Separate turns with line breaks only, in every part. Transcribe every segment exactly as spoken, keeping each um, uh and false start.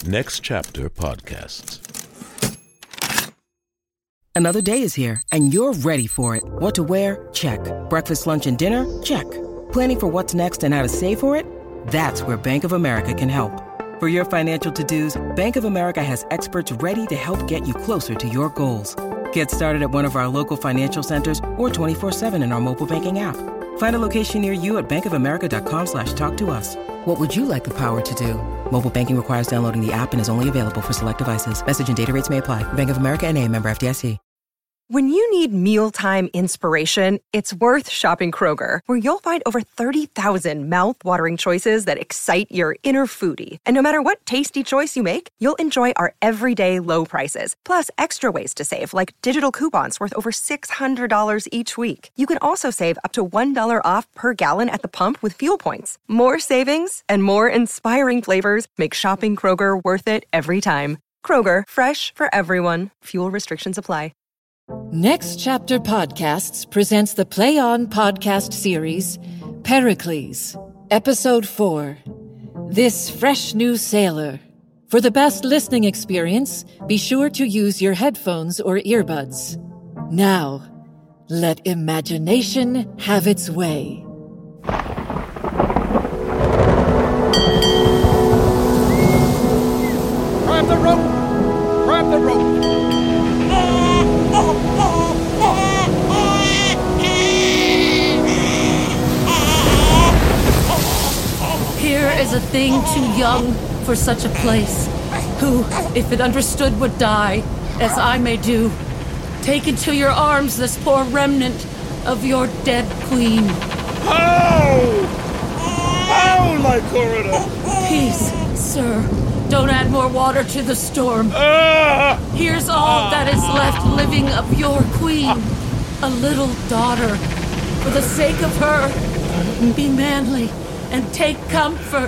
Next Chapter Podcasts.
Another day is here, and you're ready for it. What to wear? Check. Breakfast, lunch, and dinner? Check. Planning for what's next and how to save for it? That's where Bank of America can help. For your financial to-dos, Bank of America has experts ready to help get you closer to your goals. Get started at one of our local financial centers or twenty-four seven in our mobile banking app. Find a location near you at bankofamerica.com slash talk to us. What would you like the power to do? Mobile banking requires downloading the app and is only available for select devices. Message and data rates may apply. Bank of America N A, member F D I C.
When you need mealtime inspiration, it's worth shopping Kroger, where you'll find over thirty thousand mouth-watering choices that excite your inner foodie. And no matter what tasty choice you make, you'll enjoy our everyday low prices, plus extra ways to save, like digital coupons worth over six hundred dollars each week. You can also save up to one dollar off per gallon at the pump with fuel points. More savings and more inspiring flavors make shopping Kroger worth it every time. Kroger, fresh for everyone. Fuel restrictions apply.
Next Chapter Podcasts presents the Play On podcast series, Pericles, Episode four, This Fresh New Sailor. For the best listening experience, be sure to use your headphones or earbuds. Now, let imagination have its way.
Grab the rope! Grab the rope!
Here is a thing too young for such a place, who, if it understood, would die, as I may do. Take into your arms this poor remnant of your dead queen.
How? How, Lycurida?
Peace, sir. Don't add more water to the storm.
Ah!
Here's all that is left living of your queen, a little daughter. For the sake of her, be manly and take comfort.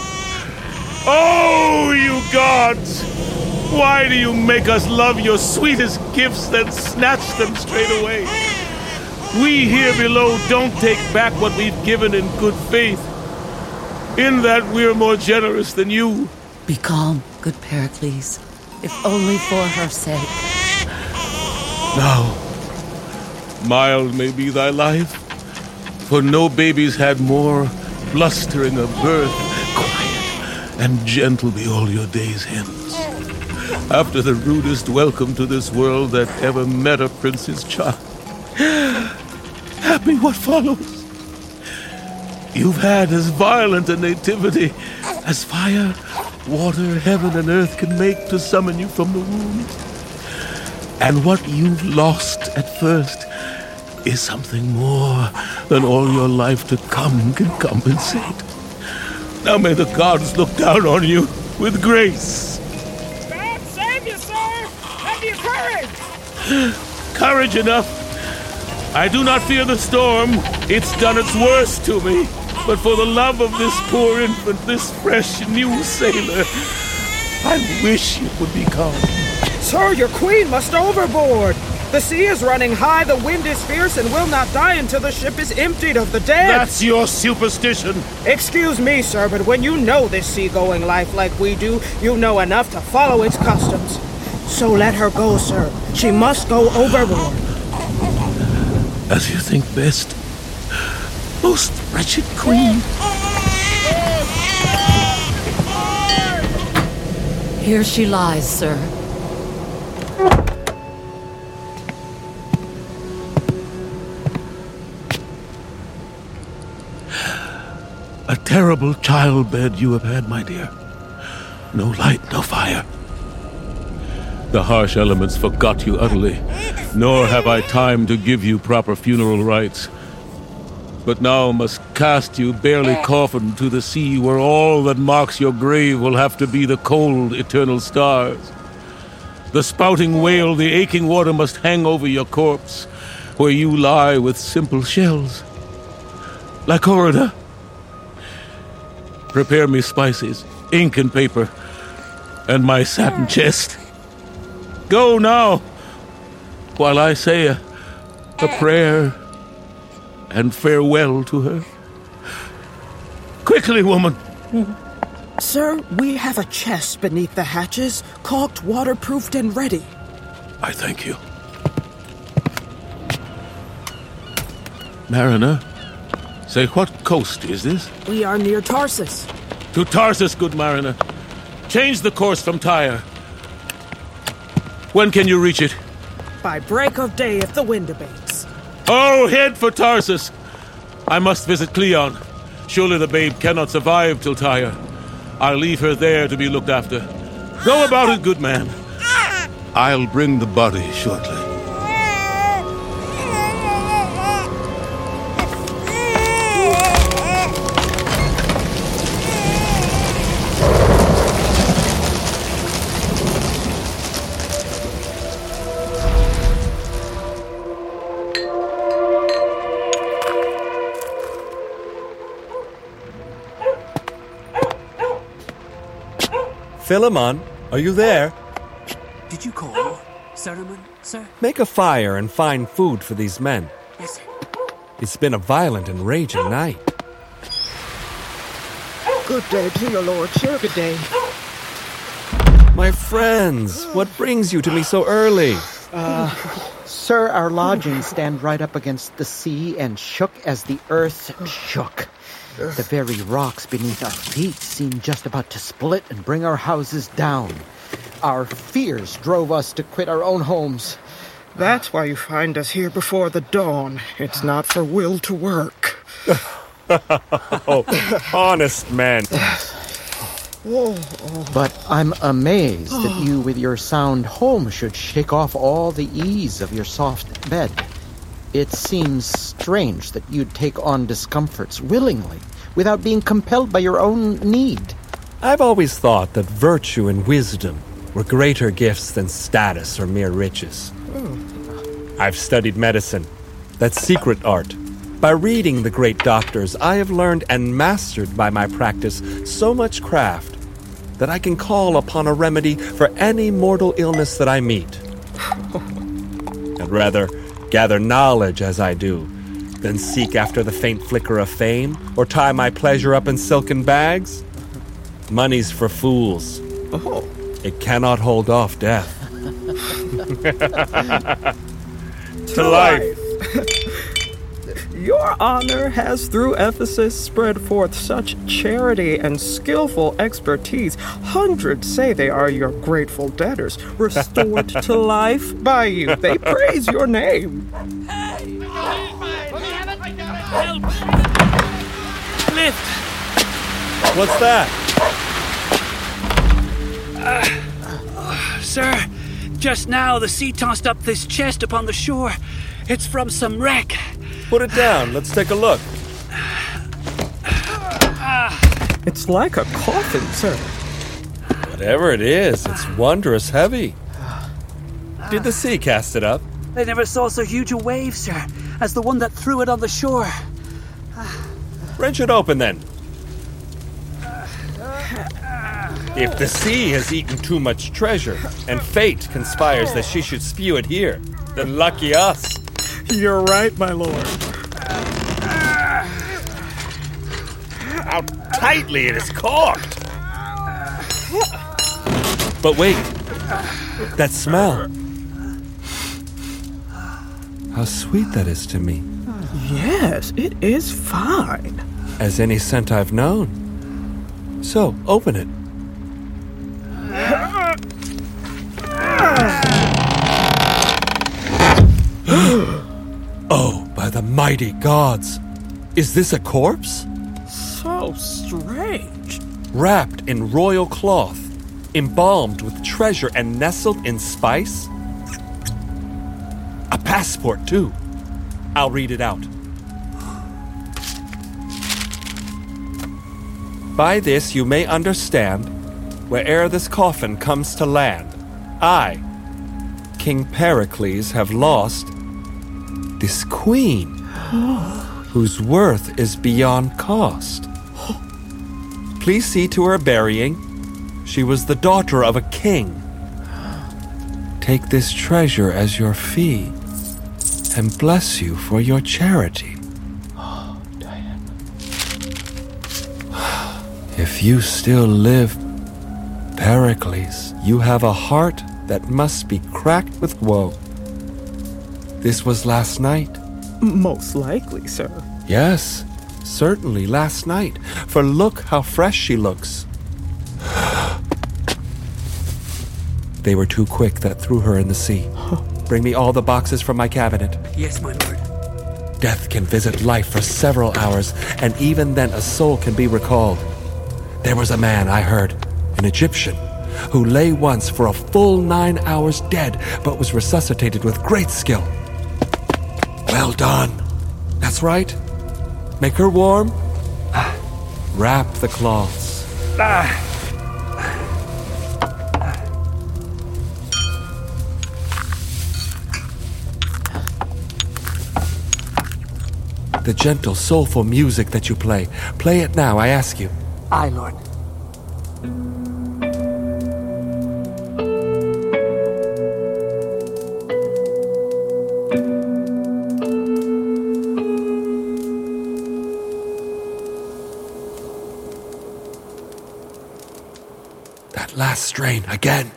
Oh, you gods! Why do you make us love your sweetest gifts, then snatch them straight away? We here below don't take back what we've given in good faith. In that we're more generous than you.
Be calm, good Pericles, if only for her sake.
Now, mild may be thy life, for no babies had more blustering of birth. Quiet and gentle be all your days hence. After the rudest welcome to this world that ever met a prince's child. Happy what follows. You've had as violent a nativity as fire, water, heaven, and earth can make to summon you from the womb. And what you've lost at first is something more than all your life to come can compensate. Now may the gods look down on you with grace.
God save you, sir! Have you courage?
Courage enough. I do not fear the storm. It's done its worst to me. But for the love of this poor infant, this fresh new sailor, I wish it would be calm.
Sir, your queen must overboard. The sea is running high, the wind is fierce, and will not die until the ship is emptied of the dead.
That's your superstition.
Excuse me, sir, but when you know this seagoing life like we do, you know enough to follow its customs. So let her go, sir. She must go overboard.
As you think best, most wretched queen.
Here she lies, sir.
A terrible childbed you have had, my dear. No light, no fire. The harsh elements forgot you utterly, nor have I time to give you proper funeral rites. But now must cast you barely coffined to the sea, where all that marks your grave will have to be the cold, eternal stars. The spouting whale, the aching water must hang over your corpse, where you lie with simple shells. Lycurida, prepare me spices, ink and paper, and my satin chest. Go now, while I say a, a prayer and farewell to her. Quickly, woman.
Sir, we have a chest beneath the hatches, caulked, waterproofed, and ready.
I thank you. Mariner, say, what coast is this?
We are near Tarsus.
To Tarsus, good mariner. Change the course from Tyre. When can you reach it?
By break of day if the wind abates.
Oh, head for Tarsus. I must visit Cleon. Surely the babe cannot survive till Tyre. I'll leave her there to be looked after. Go about it, good man. I'll bring the body shortly.
Philemon, are you there?
Did you call, Cerimon, sir?
Make a fire and find food for these men.
Yes, sir.
It's been a violent and raging night.
Good day to your lordship. Good day.
My friends, what brings you to me so early?
Uh, sir, our lodgings stand right up against the sea and shook as the earth shook. The very rocks beneath our feet seemed just about to split and bring our houses down. Our fears drove us to quit our own homes.
That's why you find us here before the dawn. It's not for will to work.
Oh, honest men.
But I'm amazed that you, with your sound home, should shake off all the ease of your soft bed. It seems strange that you'd take on discomforts willingly, without being compelled by your own need.
I've always thought that virtue and wisdom were greater gifts than status or mere riches. I've studied medicine, that secret art. By reading the great doctors, I have learned and mastered by my practice so much craft that I can call upon a remedy for any mortal illness that I meet. I'd rather gather knowledge as I do than seek after the faint flicker of fame or tie my pleasure up in silken bags. Money's for fools.
Oh.
It cannot hold off death.
To life. Your honor has through Ephesus spread forth such charity and skillful expertise. Hundreds say they are your grateful debtors, restored to life by you. They praise your name.
Help! Lift!
What's that?
Uh, uh, sir, just now the sea tossed up this chest upon the shore. It's from some wreck.
Put it down. Let's take a look.
It's like a coffin, sir.
Whatever it is, it's wondrous heavy. Did the sea cast it up?
I never saw so huge a wave, sir, as the one that threw it on the shore.
Wrench it open, then. If the sea has eaten too much treasure, and fate conspires that she should spew it here, then lucky us.
You're right, my lord.
How tightly it is corked! But wait, that smell. How sweet that is to me.
Yes, it is fine.
As any scent I've known. So, open it. Oh, by the mighty gods! Is this a corpse?
So strange.
Wrapped in royal cloth, embalmed with treasure and nestled in spice? A passport, too. I'll read it out. By this you may understand, where'er this coffin comes to land, I, King Pericles, have lost this queen, whose worth is beyond cost. Please see to her burying. She was the daughter of a king. Take this treasure as your fee, and bless you for your charity. If you still live, Pericles, you have a heart that must be cracked with woe. This was last night?
Most likely, sir.
Yes, certainly last night, for look how fresh she looks. They were too quick that threw her in the sea. Bring me all the boxes from my cabinet.
Yes, my lord.
Death can visit life for several hours, and even then a soul can be recalled. There was a man, I heard, an Egyptian, who lay once for a full nine hours dead, but was resuscitated with great skill. Well done. That's right. Make her warm. Wrap the cloths.
Ah.
The gentle, soulful music that you play. Play it now, I ask you.
Aye, lord.
That last strain again.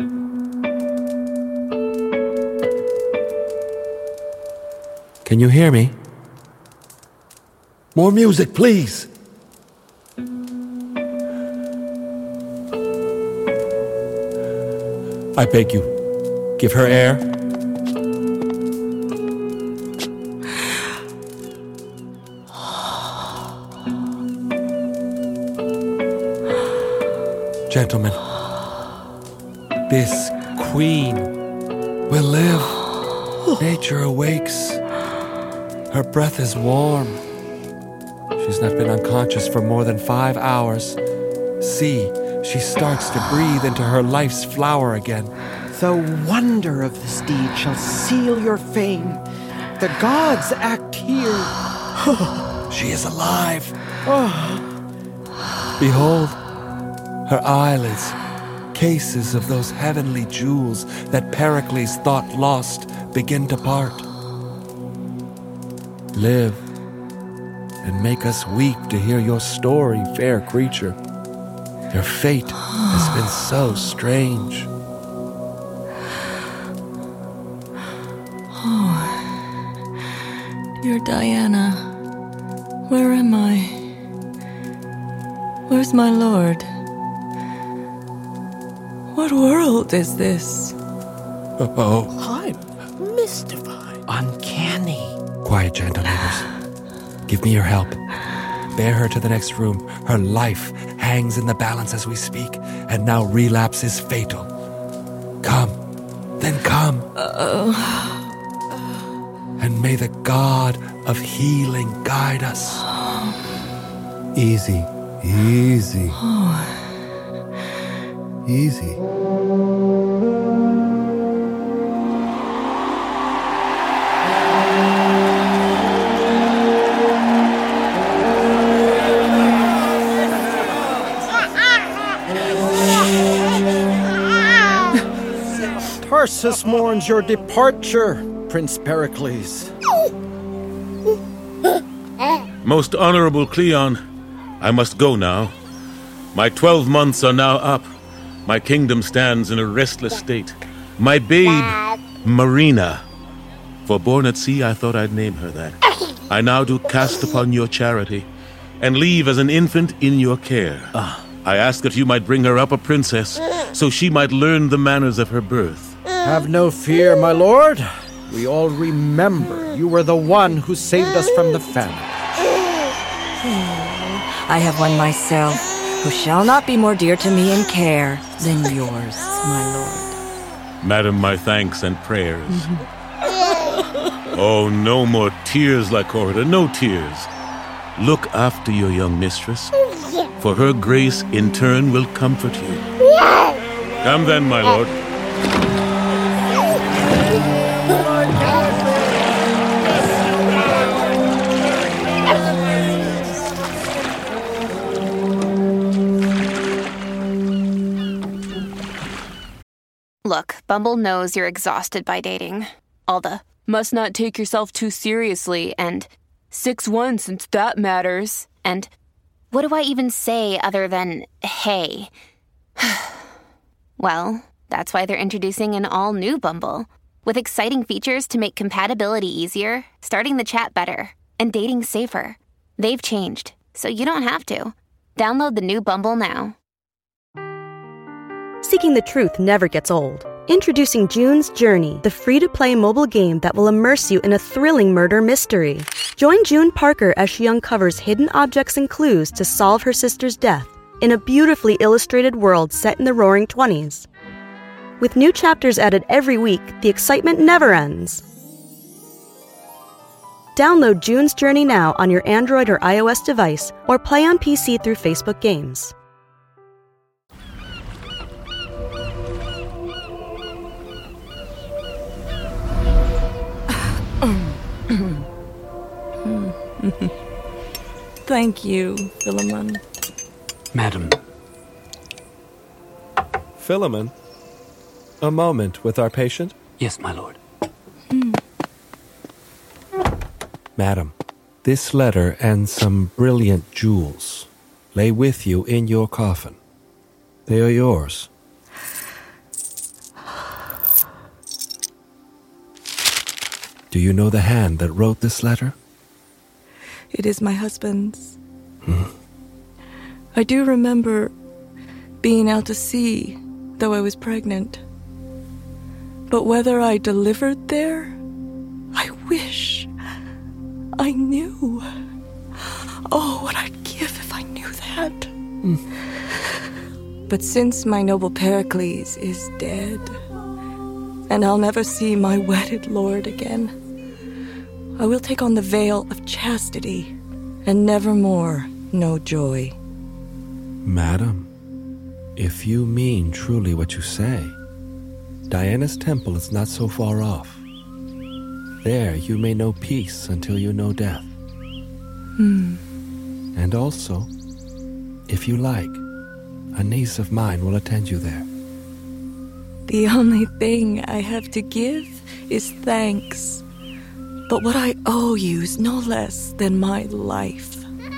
Can you hear me? More music, please. I beg you, give her air. Gentlemen, this queen will live. Nature awakes. Her breath is warm. She's not been unconscious for more than five hours. See, she starts to breathe into her life's flower again.
The wonder of this deed shall seal your fame. The gods act here.
She is alive. Behold, her eyelids, cases of those heavenly jewels that Pericles thought lost, begin to part. Live, and make us weep to hear your story, fair creature. Your fate has been so strange.
Oh, dear Diana, where am I? Where's my lord? What world is this?
Oh,
I'm mystified. Uncanny.
quiet, gentle neighbors. Give me your help. Bear her to the next room. Her life hangs in the balance as we speak, and now relapse is fatal. Come, then come.
Uh-oh.
And may the God of healing guide us. Easy, easy. Easy.
Tarsus mourns your departure, Prince Pericles.
Most honorable Cleon, I must go now. My twelve months are now up. My kingdom stands in a restless state. My babe, Marina, for born at sea, I thought I'd name her that. I now do cast upon your charity, and leave as an infant in your care. Uh. I ask that you might bring her up a princess, so she might learn the manners of her birth.
Have no fear, my lord. We all remember you were the one who saved us from the famine.
I have one myself, who shall not be more dear to me in care than yours, my lord.
Madam, my thanks and prayers. Oh, no more tears, Lycurida, no tears. Look after your young mistress, for her grace in turn will comfort you. Come then, my lord.
Look, Bumble knows you're exhausted by dating. All the must not take yourself too seriously and six one since that matters. And What do I even say other than, hey? Well, that's why they're introducing an all-new Bumble, with exciting features to make compatibility easier, starting the chat better, and dating safer. They've changed, so you don't have to. Download the new Bumble now.
Seeking the truth never gets old. Introducing June's Journey, the free-to-play mobile game that will immerse you in a thrilling murder mystery. Join June Parker as she uncovers hidden objects and clues to solve her sister's death in a beautifully illustrated world set in the Roaring Twenties. With new chapters added every week, the excitement never ends. Download June's Journey now on your Android or iOS device, or play on P C through Facebook Games.
Thank you, Philemon.
Madam.
Philemon, a moment with our patient.
Yes, my lord.
Mm.
Madam, this letter and some brilliant jewels lay with you in your coffin. They are yours. Do you know the hand that wrote this letter?
It is my husband's.
Hmm.
I do remember being out to sea, though I was pregnant. But whether I delivered there, I wish I knew. Oh, what I'd give if I knew that.
Mm.
But since my noble Pericles is dead, and I'll never see my wedded lord again, I will take on the veil of chastity, and nevermore know joy.
Madam, if you mean truly what you say, Diana's temple is not so far off. There you may know peace until you know death.
Hmm.
And also, if you like, a niece of mine will attend you there.
The only thing I have to give is thanks. But what I owe you is no less than my life.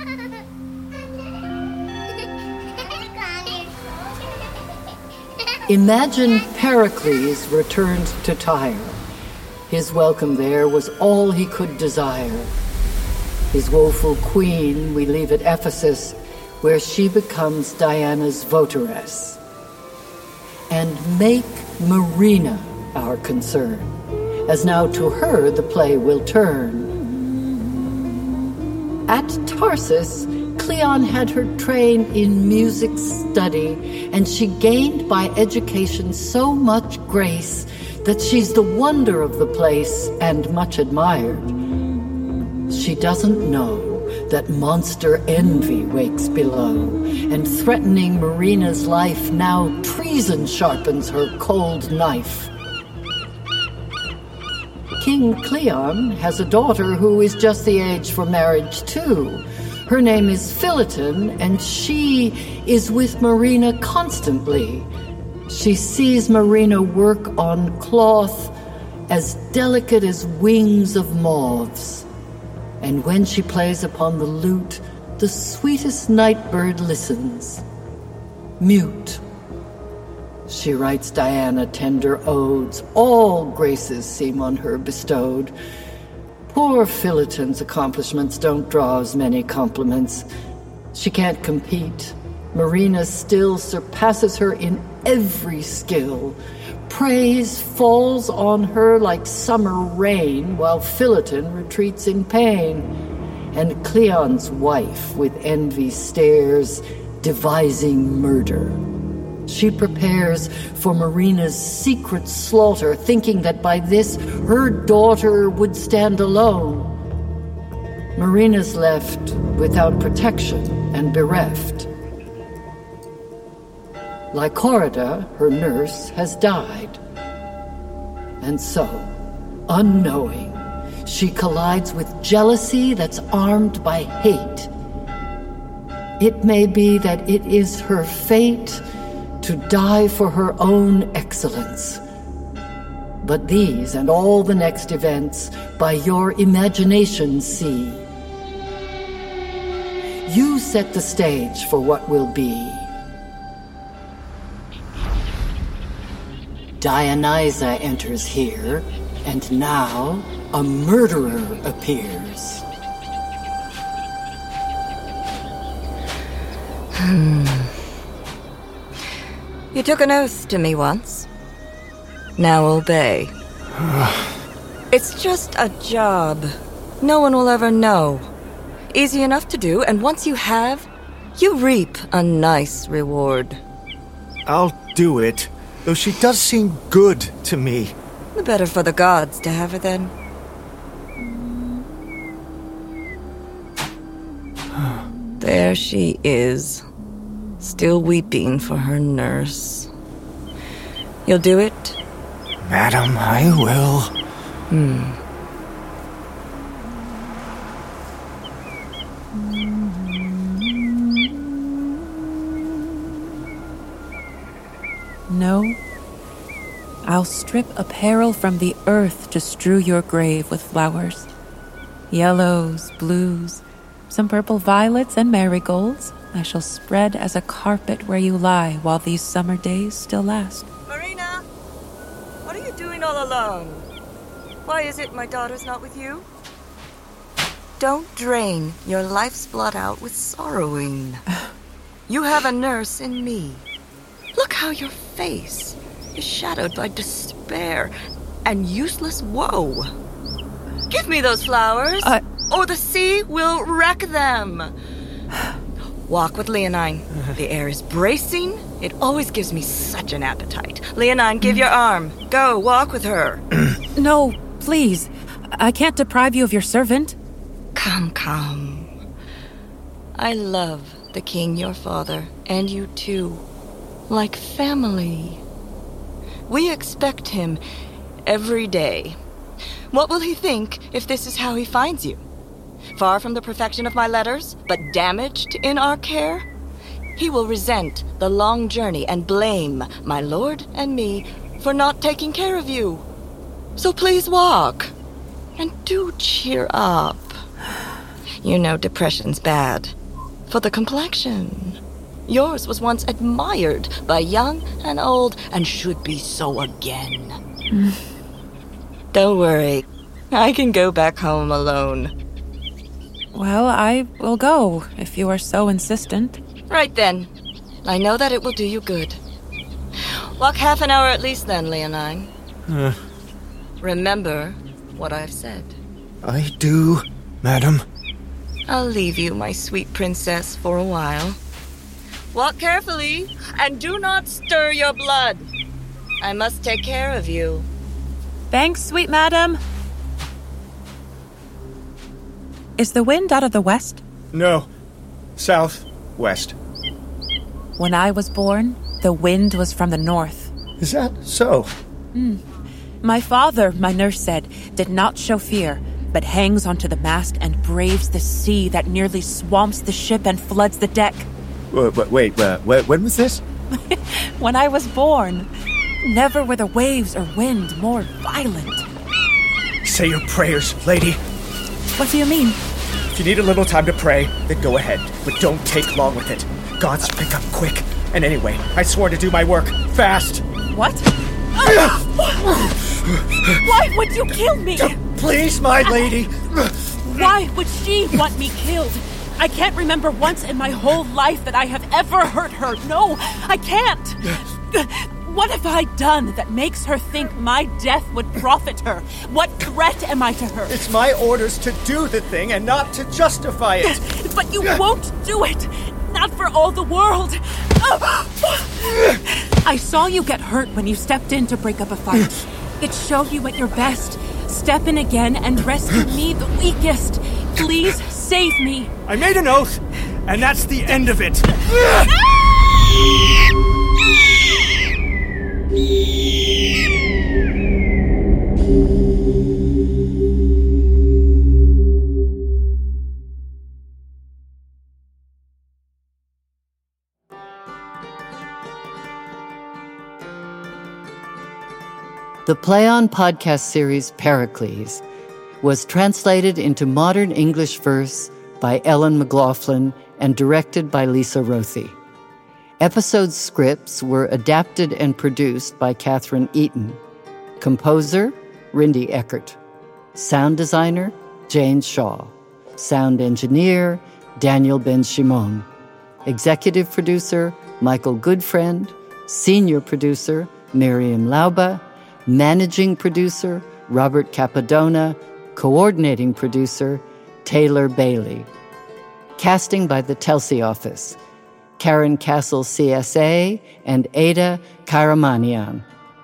Imagine Pericles returned to Tyre. His welcome there was all he could desire. His woeful queen we leave at Ephesus, where she becomes Diana's votaress. And make Marina our concern, as now to her the play will turn. At Tarsus, Cleon had her train in music study, and she gained by education so much grace that she's the wonder of the place and much admired. She doesn't know that monster envy wakes below, and threatening Marina's life, now treason sharpens her cold knife. King Cleon has a daughter who is just the age for marriage, too. Her name is Phileton, and she is with Marina constantly. She sees Marina work on cloth as delicate as wings of moths. And when she plays upon the lute, the sweetest night bird listens, mute. She writes Diana tender odes, all graces seem on her bestowed. Poor Phileton's accomplishments don't draw as many compliments. She can't compete. Marina still surpasses her in every skill. Praise falls on her like summer rain, while Phileton retreats in pain. And Cleon's wife with envy stares, devising murder. She prepares for Marina's secret slaughter, thinking that by this her daughter would stand alone. Marina's left without protection and bereft. Lycorida, her nurse, has died. And so, unknowing, she collides with jealousy that's armed by hate. It may be that it is her fate to die for her own excellence. But these and all the next events by your imagination see. You set the stage for what will be. Dionysa enters here, and now a murderer appears.
Hmm. You took an oath to me once. Now obey. It's just a job. No one will ever know. Easy enough to do, and once you have, you reap a nice reward.
I'll do it, though she does seem good to me.
The better for the gods to have her then. There she is, still weeping for her nurse. You'll do it?
Madam, I will.
Hmm.
No. I'll strip apparel from the earth to strew your grave with flowers. Yellows, blues, some purple violets and marigolds I shall spread as a carpet where you lie while these summer days still last.
Marina! What are you doing all alone? Why is it my daughter's not with you? Don't drain your life's blood out with sorrowing. You have a nurse in me. Look how your face is shadowed by despair and useless woe. Give me those flowers, uh, or the sea will wreck them. Walk with Leonine. The air is bracing. It always gives me such an appetite. Leonine, give your arm. Go, walk with her.
No, please. I can't deprive you of your servant.
Come, come. I love the king, your father, and you too. Like family. We expect him every day. What will he think if this is how he finds you? Far from the perfection of my letters, but damaged in our care? He will resent the long journey and blame my lord and me for not taking care of you. So please walk. And do cheer up. You know depression's bad. For the complexion. Yours was once admired by young and old and should be so again. Mm. Don't worry. I can go back home alone.
Well, I will go, if you are so insistent.
Right then. I know that it will do you good. Walk half an hour at least then, Leonine.
Uh,
Remember what I've said.
I do, madam.
I'll leave you, my sweet princess, for a while. Walk carefully, and do not stir your blood. I must take care of you.
Thanks, sweet madam. Is the wind out of the west?
No. South, west.
When I was born, the wind was from the north.
Is that so?
Mm. My father, my nurse said, did not show fear, but hangs onto the mast and braves the sea that nearly swamps the ship and floods the deck.
Wait, wait, uh, when was this?
When I was born. Never were the waves or wind more violent.
Say your prayers, lady.
What do you mean?
If you need a little time to pray, then go ahead, but don't take long with it. Gods pick up quick. And anyway, I swore to do my work fast.
What? Why would you kill me?
Please, my lady.
Why would she want me killed? I can't remember once in my whole life that I have ever hurt her. No, I can't. What have I done that makes her think my death would profit her? What threat am I to her?
It's my orders to do the thing and not to justify it.
But you won't do it. Not for all the world. I saw you get hurt when you stepped in to break up a fight. It showed you at your best. Step in again and rescue me, the weakest. Please save me.
I made an oath, and that's the end of it.
The Play On podcast series Pericles was translated into modern English verse by Ellen McLaughlin and directed by Lisa Rothi. Episode scripts were adapted and produced by Catherine Eaton. Composer, Rindy Eckert. Sound designer, Jane Shaw. Sound engineer, Daniel Ben-Shimon. Executive producer, Michael Goodfriend. Senior producer, Miriam Lauba. Managing producer, Robert Capadona. Coordinating producer, Taylor Bailey. Casting by the Telsey office, Karen Castle C S A and Ada Karamanian.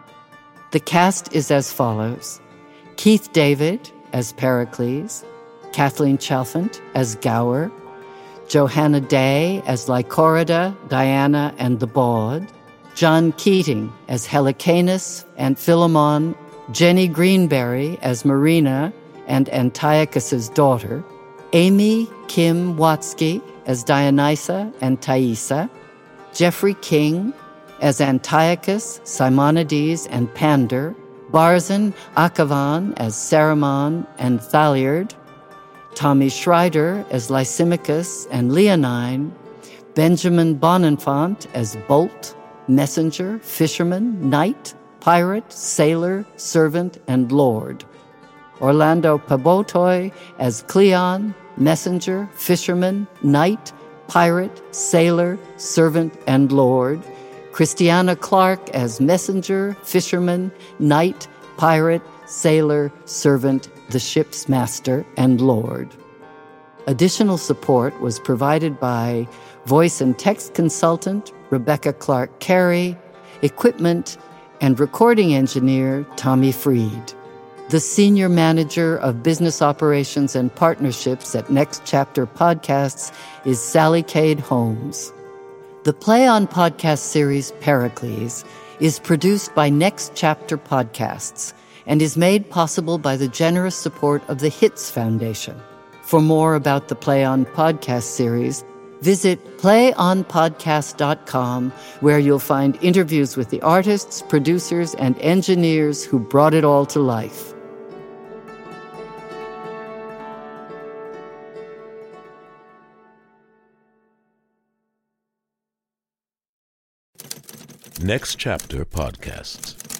The cast is as follows: Keith David as Pericles, Kathleen Chalfant as Gower, Johanna Day as Lycorida, Diana, and the Bawd, John Keating as Helicanus and Philemon, Jenny Greenberry as Marina and Antiochus's daughter, Amy Kim Watsky as Dionysa and Thaisa, Jeffrey King as Antiochus, Simonides, and Pander, Barzan Akavan as Saramon and Thaliard, Tommy Schreider as Lysimachus and Leonine, Benjamin Bonenfant as Bolt, Messenger, Fisherman, Knight, Pirate, Sailor, Servant, and Lord, Orlando Pabotoi as Cleon, Messenger, Fisherman, Knight, Pirate, Sailor, Servant, and Lord, Christiana Clark as Messenger, Fisherman, Knight, Pirate, Sailor, Servant, the Ship's Master, and Lord. Additional support was provided by voice and text consultant Rebecca Clark Carey, equipment and recording engineer Tommy Freed. The Senior Manager of Business Operations and Partnerships at Next Chapter Podcasts is Sally Cade Holmes. The Play On podcast series Pericles is produced by Next Chapter Podcasts and is made possible by the generous support of the Hits Foundation. For more about the Play On podcast series, visit play on podcast dot com, where you'll find interviews with the artists, producers, and engineers who brought it all to life.
Next Chapter Podcasts.